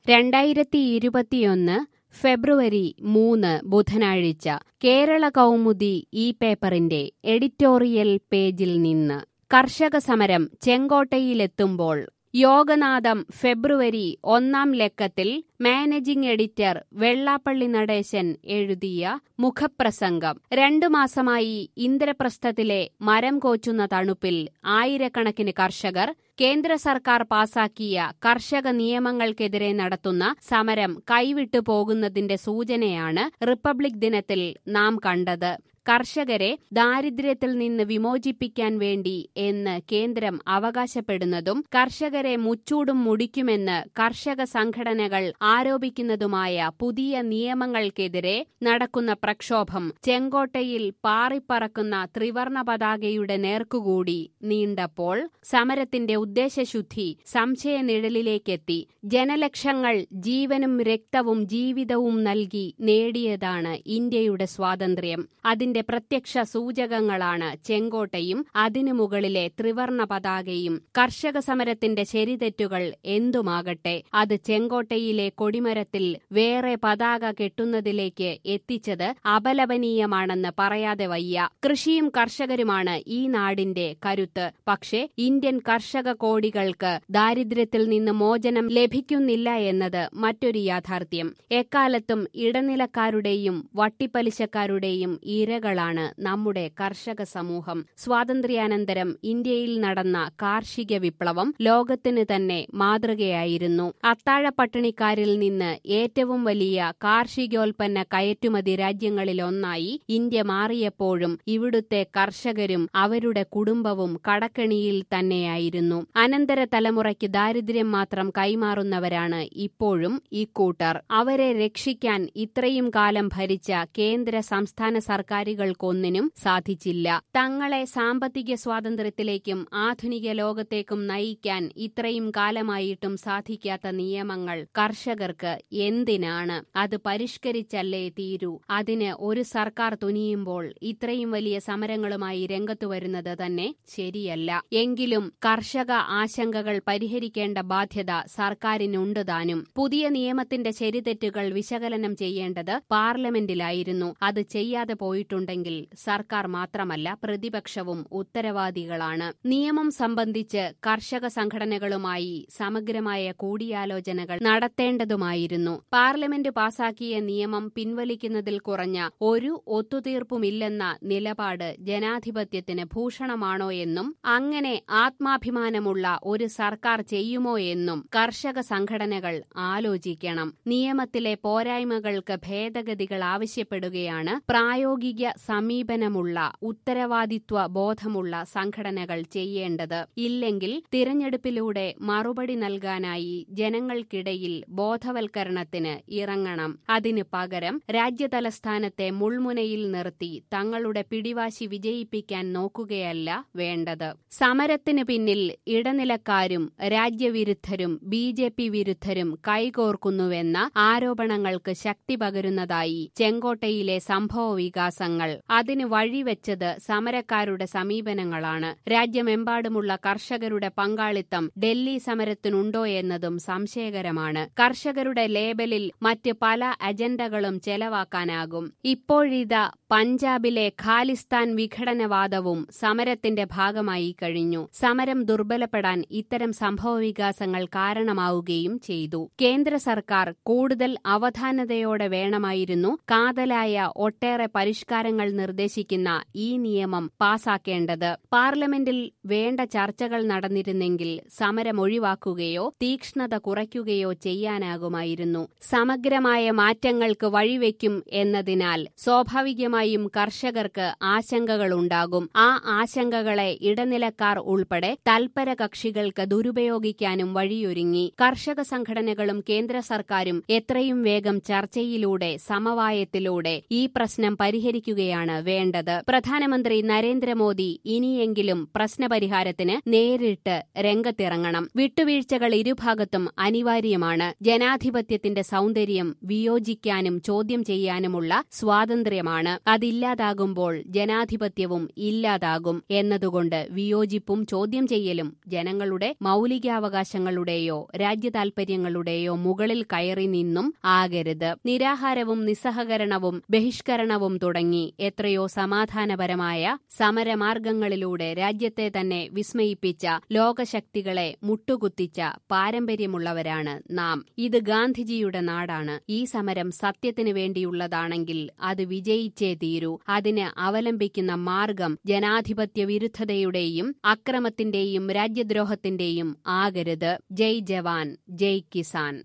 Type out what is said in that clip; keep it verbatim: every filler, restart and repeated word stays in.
രണ്ടായിരത്തി ഇരുപത്തിയൊന്ന് ഫെബ്രുവരി മൂന്ന് ബുധനാഴ്ച കേരള കൗമുദി ഈ പേപ്പറിന്റെ എഡിറ്റോറിയൽ പേജിൽ നിന്ന് കർഷക സമരം ചെങ്കോട്ടയിലെത്തുമ്പോൾ യോഗനാഥം ഫെബ്രുവരി ഒന്നാം ലക്കത്തിൽ മാനേജിംഗ് എഡിറ്റർ വെള്ളാപ്പള്ളി നടേശൻ എഴുതിയ മുഖപ്രസംഗം. രണ്ടു മാസമായി ഇന്ദ്രപ്രസ്ഥത്തിലെ മരം കോച്ചുന്ന തണുപ്പിൽ ആയിരക്കണക്കിന് കർഷകർ കേന്ദ്ര സർക്കാർ പാസാക്കിയ കർഷക നിയമങ്ങൾക്കെതിരെ നടത്തുന്ന സമരം കൈവിട്ടു പോകുന്നതിന്റെ സൂചനയാണ് റിപ്പബ്ലിക് ദിനത്തിൽ നാം കണ്ടത്. കർഷകരെ ദാരിദ്ര്യത്തിൽ നിന്ന് വിമോചിപ്പിക്കാൻ വേണ്ടി എന്ന് കേന്ദ്രം അവകാശപ്പെടുന്നതും കർഷകരെ മുച്ചൂടും മുടിക്കുമെന്ന് കർഷക സംഘടനകൾ ആരോപിക്കുന്നതുമായ പുതിയ നിയമങ്ങൾക്കെതിരെ നടക്കുന്ന പ്രക്ഷോഭം ചെങ്കോട്ടയിൽ പാറിപ്പറക്കുന്ന ത്രിവർണ പതാകയുടെ നേർക്കുകൂടി നീണ്ടപ്പോൾ സമരത്തിന്റെ ഉദ്ദേശശുദ്ധി സംശയനിഴലിലേക്കെത്തി. ജനലക്ഷങ്ങൾ ജീവനും രക്തവും ജീവിതവും നൽകി നേടിയതാണ് ഇന്ത്യയുടെ സ്വാതന്ത്ര്യം. അതിന്റെ പ്രത്യക്ഷ സൂചകങ്ങളാണ് ചെങ്കോട്ടയും അതിനു മുകളിലെ ത്രിവർണ പതാകയും. കർഷക സമരത്തിന്റെ ശരിതെറ്റുകൾ എന്തുമാകട്ടെ, അത് ചെങ്കോട്ടയിലെ കൊടിമരത്തിൽ വേറെ പതാക കെട്ടുന്നതിലേക്ക് എത്തിച്ചത് അപലപനീയമാണെന്ന് പറയാതെ വയ്യ. കൃഷിയും കർഷകരുമാണ് ഈ നാടിന്റെ കരുത്ത്. പക്ഷേ ഇന്ത്യൻ കർഷക കോടികൾക്ക് ദാരിദ്ര്യത്തിൽ നിന്ന് മോചനം ലഭിക്കുന്നില്ല എന്നത് മറ്റൊരു യാഥാർത്ഥ്യം. എക്കാലത്തും ഇടനിലക്കാരുടെയും വട്ടിപ്പലിശക്കാരുടെയും ഇരകളാണ് നമ്മുടെ കർഷക സമൂഹം. സ്വാതന്ത്ര്യാനന്തരം ഇന്ത്യയിൽ നടന്ന കാർഷിക വിപ്ലവം ലോകത്തിന് തന്നെ മാതൃകയായിരുന്നു. അത്താഴപ്പട്ടിണിക്കാരിൽ നിന്ന് ഏറ്റവും വലിയ കാർഷികോൽപ്പന്ന കയറ്റുമതി രാജ്യങ്ങളിലൊന്നായി ഇന്ത്യ മാറിയപ്പോഴും ഇവിടുത്തെ കർഷകരും അവരുടെ കുടുംബവും കടക്കെണിയിൽ തന്നെയായിരുന്നു. അനന്തര തലമുറയ്ക്ക് ദാരിദ്ര്യം മാത്രം കൈമാറുന്നവരാണ് ഇപ്പോഴും ഇക്കൂട്ടർ. അവരെ രക്ഷിക്കാൻ ഇത്രയും കാലം ഭരിച്ച കേന്ദ്ര സംസ്ഥാന സർക്കാരുകൾക്കൊന്നിനും സാധിച്ചില്ല. തങ്ങളെ സാമ്പത്തിക സ്വാതന്ത്ര്യത്തിലേക്കും ആധുനിക ലോകത്തേക്കും നയിക്കാൻ ഇത്രയും കാലമായിട്ടും സാധിക്കാത്ത നിയമങ്ങൾ കർഷകർക്ക് എന്തിനാണ്? അത് പരിഷ്കരിച്ചല്ലേ തീരൂ. അതിന് ഒരു സർക്കാർ തുനിയുമ്പോൾ ഇത്രയും വലിയ സമരങ്ങളുമായി രംഗത്തു വരുന്നത് തന്നെ ശരിയല്ല. എങ്കിലും കർഷക ആശങ്കകൾ പരിഹരിക്കേണ്ട ബാധ്യത സർക്കാരിനുണ്ട് താനും. പുതിയ നിയമത്തിന്റെ ശരിതെറ്റുകൾ വിശകലനം ചെയ്യേണ്ടത് പാർലമെന്റിലായിരുന്നു. അത് ചെയ്യാതെ പോയിട്ടുണ്ടെങ്കിൽ സർക്കാർ മാത്രമല്ല പ്രതിപക്ഷവും ഉത്തരവാദികളാണ്. നിയമം സംബന്ധിച്ച് കർഷക സംഘടനകളുമായി സമഗ്രമായ കൂടിയാലോചനകൾ നടത്തേണ്ടതുമായിരുന്നു. പാർലമെന്റ് പാസാക്കിയ നിയമം പിൻവലിക്കുന്നതിൽ കുറഞ്ഞ ഒരു ഒത്തുതീർപ്പുമില്ലെന്ന നിലപാട് ജനാധിപത്യത്തിന് ഭൂഷണമാണോ എന്നും അങ്ങനെ ആത്മാഭിമാനമുള്ള ഒരു സർക്കാർ ചെയ്യുമോ എന്നും കർഷക സംഘടനകൾ ആലോചിക്കണം. നിയമത്തിലെ പോരായ്മകൾക്ക് ഭേദഗതികൾ ആവശ്യപ്പെടുകയാണ് പ്രായോഗിക സമീപനമുള്ള ഉത്തരവാദിത്വ ബോധമുള്ള സംഘടനകൾ ചെയ്യേണ്ടത്. ഇല്ലെങ്കിൽ തിരഞ്ഞെടുപ്പിലൂടെ മറുപടി നൽകാനായി ജനങ്ങൾക്കിടയിൽ ബോധവൽക്കരണത്തിന് ഇറങ്ങണം. അതിനു പകരം രാജ്യതലസ്ഥാനത്തെ മുൾമുനയിൽ നിർത്തി തങ്ങളുടെ പിടിവാശി വിജയിപ്പിക്കാൻ നോക്കുകയല്ല വേണ്ടത്. സമരത്തിന് പിന്നിൽ ഇടനിലക്കാരും രാജ്യവിരുദ്ധരും ബി ജെ പി വിരുദ്ധരും കൈകോർക്കുന്നുവെന്ന ആരോപണങ്ങൾക്ക് ശക്തി പകരുന്നതായി ചെങ്കോട്ടയിലെ സംഭവ വികാസങ്ങൾ. അതിന് വഴിവെച്ചത് സമരക്കാരുടെ സമീപനങ്ങളാണ്. രാജ്യമെമ്പാടുമുള്ള കർഷകരുടെ പങ്കാളിത്തം ഡൽഹി സമരത്തിനുണ്ടോ എന്നതും സംശയകരമാണ്. കർഷകരുടെ ലേബലിൽ മറ്റ് പല അജണ്ടകളും ചെലവാക്കാനാകും. ഇപ്പോഴിതാ പഞ്ചാബിലെ ഖാലിസ്ഥാൻ വിഘടനവാദവും സമരത്തിന്റെ ഭാഗമായി കഴിഞ്ഞു. സമരം ദുർബലപ്പെടാൻ ഇത്തരം സംഭവവികാസങ്ങൾ കാരണമാവുകയും ചെയ്തു. കേന്ദ്ര സർക്കാർ കൂടുതൽ അവധാനതയോടെ വേണമായിരുന്നു കാതലായ ഒട്ടേറെ പരിഷ്കാരങ്ങൾ നിർദ്ദേശിക്കുന്ന ഈ നിയമം പാസാക്കേണ്ടത്. പാർലമെന്റിൽ വേണ്ട ചർച്ചകൾ നടന്നിരുന്നെങ്കിൽ സമരം ഒഴിവാക്കുകയോ തീക്ഷ്ണത കുറയ്ക്കുകയോ ചെയ്യാനാകുമായിരുന്നു. സമഗ്രമായ മാറ്റങ്ങൾക്ക് വഴിവെക്കും എന്നതിനാൽ സ്വാഭാവികമായും കർഷകർക്ക് ആശങ്കകളുണ്ടാകും. ആ ആശങ്കകളെ ഇടനിലക്കാർ ഉൾപ്പെടെ തൽപര കക്ഷികൾക്ക് ദുരുപയോഗിക്കാനും വഴിയൊരുങ്ങി. കർഷക സംഘടനകളും കേന്ദ്ര സർക്കാരും എത്രയും വേഗം ചർച്ചയിലൂടെ സമവായത്തിലൂടെ ഈ പ്രശ്നം പരിഹരിക്കുകയാണ് വേണ്ടത്. പ്രധാനമന്ത്രി നരേന്ദ്രമോദി ഇനിയെങ്കിലും പ്രശ്നപരിഹാരത്തിന് നേരിട്ട് രംഗത്തിറങ്ങണം. വിട്ടുവീഴ്ചകൾ ഇരുഭാഗത്തും അനിവാര്യമാണ്. ജനാധിപത്യത്തിന്റെ സൗന്ദര്യം വിയോജിക്കാനും ചോദ്യം ചെയ്യാനുമുള്ള സ്വാതന്ത്ര്യമാണ്. അതില്ലാതാകുമ്പോൾ ജനാധിപത്യവും ഇല്ലാതാകും എന്നതുകൊണ്ട് വിയോജിപ്പും ചോദ്യം ചെയ്യലും ജനങ്ങളുടെ മൗലികാവകാശങ്ങളുടെയോ രാജ്യതാൽപര്യങ്ങളുടെയോ മുകളിൽ കയറി നിന്നും ആകരുത്. നിരാഹാരവും നിസ്സഹകരണവും ബഹിഷ്കരണവും തുടങ്ങി എത്രയോ സമാധാനപരമായ സമരമാർഗങ്ങളിലൂടെ രാജ്യത്തെ തന്നെ വിസ്മയിപ്പിച്ച ലോകശക്തികളെ മുട്ടുകുത്തിച്ച പാരമ്പര്യമുള്ളവരാണ് നാം. ഇത് ഗാന്ധിജിയുടെ നാടാണ്. ഈ സമരം സത്യത്തിനു വേണ്ടിയുള്ളതാണെങ്കിൽ അത് വിജയിച്ചേ തീരൂ. അതിന് അവലംബിക്കുന്ന മാർഗം ജനാധിപത്യ വിരുദ്ധതയുടെയും അക്രമത്തിന്റെയും രാജ്യദ്രോഹത്തിന്റെയും ആകരുത്. ജയ് ജവാൻ, ജയ് കിസാൻ.